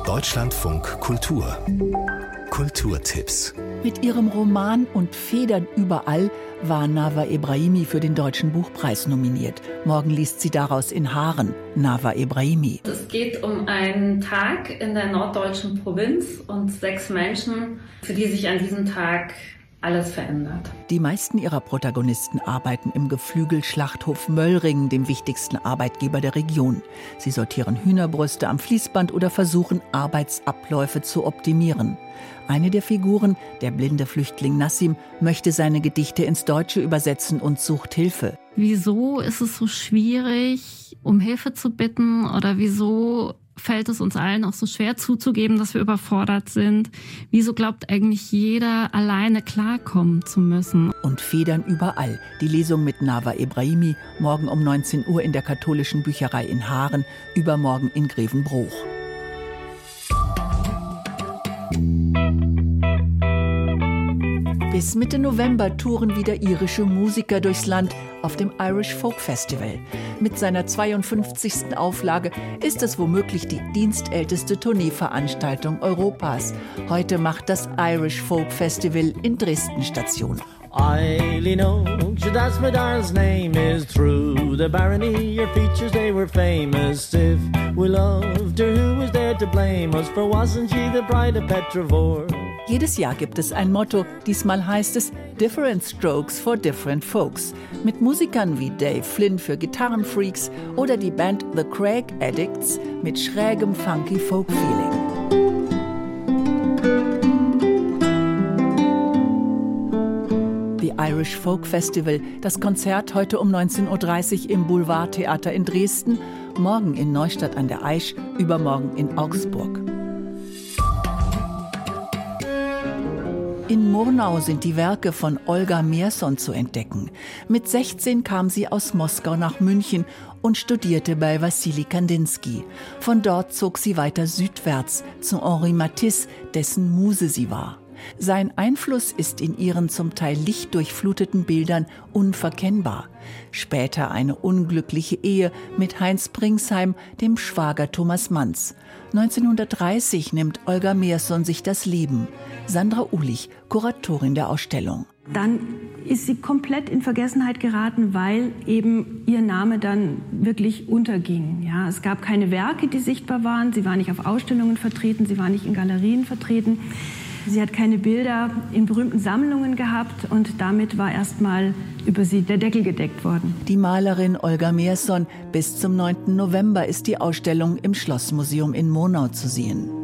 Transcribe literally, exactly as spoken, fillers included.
Deutschlandfunk Kultur. Kulturtipps. Mit ihrem Roman Und Federn überall war Nawa Ebrahimi für den Deutschen Buchpreis nominiert. Morgen liest sie daraus in Haaren. Nawa Ebrahimi. Es geht um einen Tag in der norddeutschen Provinz und sechs Menschen, für die sich an diesem Tag alles verändert. Die meisten ihrer Protagonisten arbeiten im Geflügelschlachthof Möllringen, dem wichtigsten Arbeitgeber der Region. Sie sortieren Hühnerbrüste am Fließband oder versuchen, Arbeitsabläufe zu optimieren. Eine der Figuren, der blinde Flüchtling Nassim, möchte seine Gedichte ins Deutsche übersetzen und sucht Hilfe. Wieso ist es so schwierig, um Hilfe zu bitten, oder wieso fällt es uns allen auch so schwer zuzugeben, dass wir überfordert sind? Wieso glaubt eigentlich jeder, alleine klarkommen zu müssen? Und Federn überall. Die Lesung mit Nawa Ebrahimi, morgen um neunzehn Uhr in der Katholischen Bücherei in Haaren, übermorgen in Grevenbroich. Bis Mitte November touren wieder irische Musiker durchs Land auf dem Irish Folk Festival. Mit seiner zweiundfünfzigsten Auflage ist es womöglich die dienstälteste Tourneeveranstaltung Europas. Heute macht das Irish Folk Festival in Dresden Station. Eileen Oak, that's my darling's name is. Through the barony, your features they were famous. If we loved her, who was there to blame us? For wasn't she the bride of Petrovore? Jedes Jahr gibt es ein Motto. Diesmal heißt es Different Strokes for Different Folks. Mit Musikern wie Dave Flynn für Gitarrenfreaks oder die Band The Craig Addicts mit schrägem funky Folk-Feeling. The Irish Folk Festival, das Konzert heute um neunzehn Uhr dreißig im Boulevardtheater in Dresden, morgen in Neustadt an der Aisch, übermorgen in Augsburg. In Murnau sind die Werke von Olga Mierson zu entdecken. Mit sechzehn kam sie aus Moskau nach München und studierte bei Wassili Kandinsky. Von dort zog sie weiter südwärts zu Henri Matisse, dessen Muse sie war. Sein Einfluss ist in ihren zum Teil lichtdurchfluteten Bildern unverkennbar. Später eine unglückliche Ehe mit Heinz Pringsheim, dem Schwager Thomas Manns. neunzehnhundertdreißig nimmt Olga Mierson sich das Leben. Sandra Uhlich, Kuratorin der Ausstellung. Dann ist sie komplett in Vergessenheit geraten, weil eben ihr Name dann wirklich unterging. Ja, es gab keine Werke, die sichtbar waren. Sie war nicht auf Ausstellungen vertreten, sie war nicht in Galerien vertreten. Sie hat keine Bilder in berühmten Sammlungen gehabt und damit war erstmal über sie der Deckel gedeckt worden. Die Malerin Olga Mierson. Bis zum neunten November ist die Ausstellung im Schlossmuseum in Murnau zu sehen.